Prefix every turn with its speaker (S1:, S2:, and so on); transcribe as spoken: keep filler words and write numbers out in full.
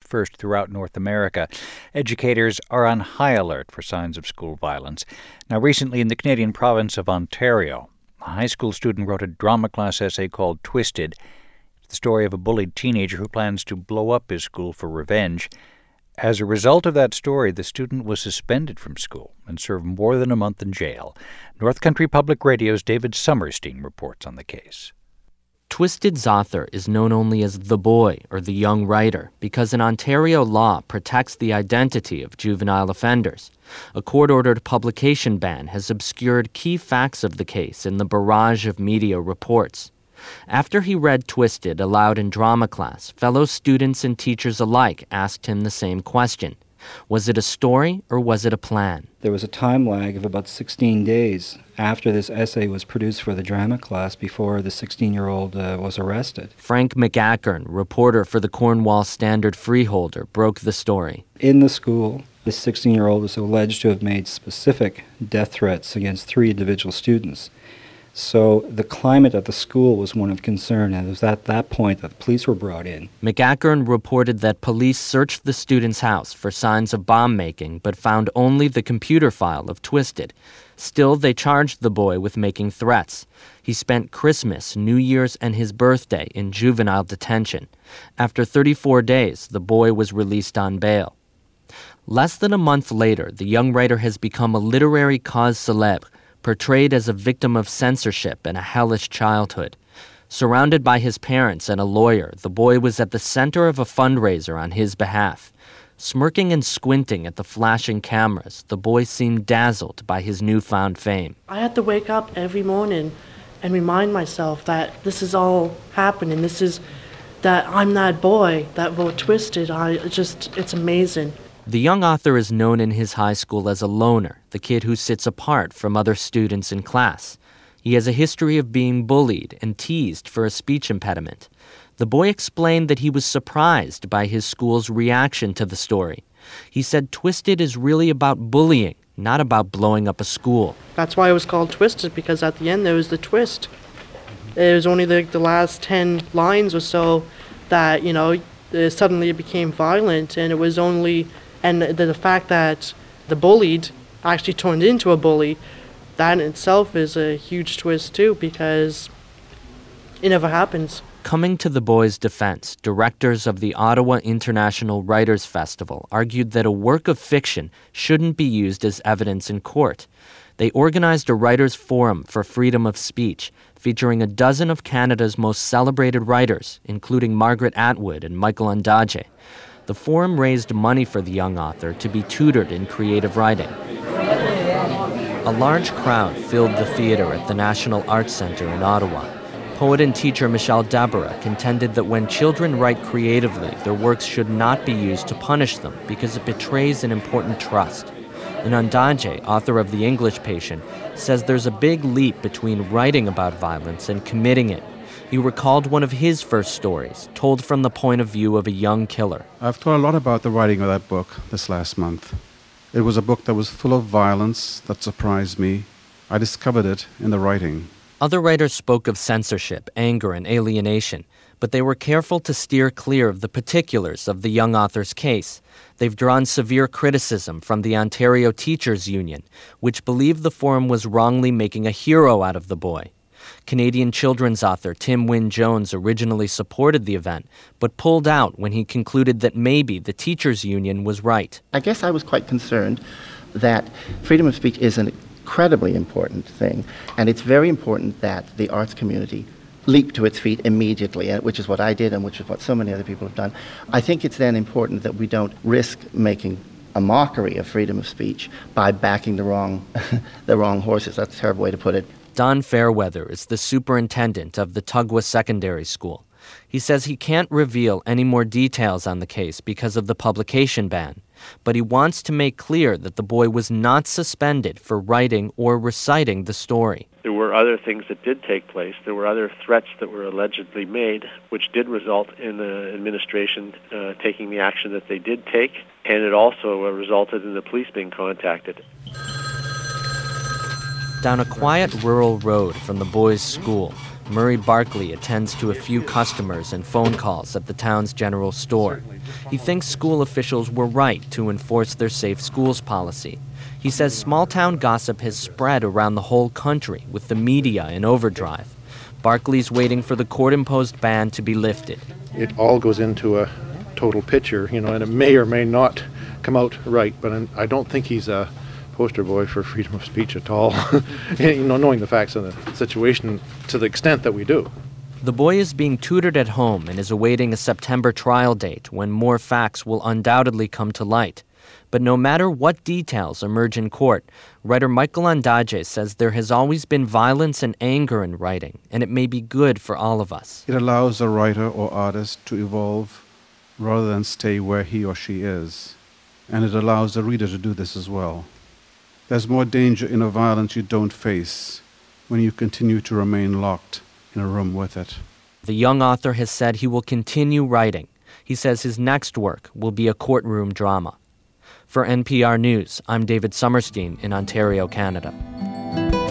S1: first throughout North America. Educators are on high alert for signs of school violence. Now, recently in the Canadian province of Ontario, a high school student wrote a drama class essay called Twisted. It's the story of a bullied teenager who plans to blow up his school for revenge. As a result of that story, the student was suspended from school and served more than a month in jail. North Country Public Radio's David Summerstein reports on the case.
S2: Twisted's author is known only as the boy or the young writer because an Ontario law protects the identity of juvenile offenders. A court-ordered publication ban has obscured key facts of the case in the barrage of media reports. After he read Twisted aloud in drama class, fellow students and teachers alike asked him the same question. Was it a story or was it a plan?
S3: There was a time lag of about sixteen days after this essay was produced for the drama class before the sixteen-year-old uh, was arrested.
S2: Frank McAkern, reporter for the Cornwall Standard Freeholder, broke the story.
S3: In the school, the sixteen-year-old was alleged to have made specific death threats against three individual students. So the climate at the school was one of concern, and it was at that point that the police were brought in.
S2: McAkern reported that police searched the student's house for signs of bomb-making, but found only the computer file of Twisted. Still, they charged the boy with making threats. He spent Christmas, New Year's, and his birthday in juvenile detention. After thirty-four days, the boy was released on bail. Less than a month later, the young writer has become a literary cause célèbre, portrayed as a victim of censorship and a hellish childhood. Surrounded by his parents and a lawyer, the boy was at the center of a fundraiser on his behalf. Smirking and squinting at the flashing cameras, the boy seemed dazzled by his newfound fame.
S4: I had to wake up every morning and remind myself that this is all happening. This is that I'm that boy that wrote Twisted. I it's just, it's amazing.
S2: The young author is known in his high school as a loner, the kid who sits apart from other students in class. He has a history of being bullied and teased for a speech impediment. The boy explained that he was surprised by his school's reaction to the story. He said Twisted is really about bullying, not about blowing up a school.
S4: That's why it was called Twisted, because at the end there was the twist. It was only the, the last ten lines or so that, you know, uh, suddenly it became violent, and it was only... And the, the fact that the bullied actually turned into a bully, that in itself is a huge twist too, because it never happens.
S2: Coming to the boy's defense, directors of the Ottawa International Writers' Festival argued that a work of fiction shouldn't be used as evidence in court. They organized a writers' forum for freedom of speech, featuring a dozen of Canada's most celebrated writers, including Margaret Atwood and Michael Ondaatje. The forum raised money for the young author to be tutored in creative writing. A large crowd filled the theater at the National Arts Centre in Ottawa. Poet and teacher Michelle Dabara contended that when children write creatively, their works should not be used to punish them because it betrays an important trust. And Ondaatje, author of The English Patient, says there's a big leap between writing about violence and committing it. He recalled one of his first stories, told from the point of view of a young killer.
S5: I've thought a lot about the writing of that book this last month. It was a book that was full of violence that surprised me. I discovered it in the writing.
S2: Other writers spoke of censorship, anger, and alienation, but they were careful to steer clear of the particulars of the young author's case. They've drawn severe criticism from the Ontario Teachers Union, which believed the forum was wrongly making a hero out of the boy. Canadian children's author Tim Wynne-Jones originally supported the event, but pulled out when he concluded that maybe the teachers' union was right.
S6: I guess I was quite concerned that freedom of speech is an incredibly important thing, and it's very important that the arts community leap to its feet immediately, which is what I did and which is what so many other people have done. I think it's then important that we don't risk making a mockery of freedom of speech by backing the wrong, the wrong horses. That's a terrible way to put it.
S2: Don Fairweather is the superintendent of the Tugwa Secondary School. He says he can't reveal any more details on the case because of the publication ban, but he wants to make clear that the boy was not suspended for writing or reciting the story.
S7: There were other things that did take place. There were other threats that were allegedly made, which did result in the administration uh, taking the action that they did take, and it also uh, resulted in the police being contacted.
S2: Down a quiet rural road from the boys' school, Murray Barkley attends to a few customers and phone calls at the town's general store. He thinks school officials were right to enforce their safe schools policy. He says small-town gossip has spread around the whole country with the media in overdrive. Barkley's waiting for the court-imposed ban to be lifted.
S8: It all goes into a total picture, you know, and it may or may not come out right, but I don't think he's a poster boy for freedom of speech at all, you know, knowing the facts of the situation to the extent that we do.
S2: The boy is being tutored at home and is awaiting a September trial date when more facts will undoubtedly come to light. But no matter what details emerge in court, writer Michael Andaje says there has always been violence and anger in writing, and it may be good for all of us.
S5: It allows a writer or artist to evolve rather than stay where he or she is. And it allows the reader to do this as well. There's more danger in a violence you don't face when you continue to remain locked in a room with it.
S2: The young author has said he will continue writing. He says his next work will be a courtroom drama. For N P R News, I'm David Summerstein in Ontario, Canada.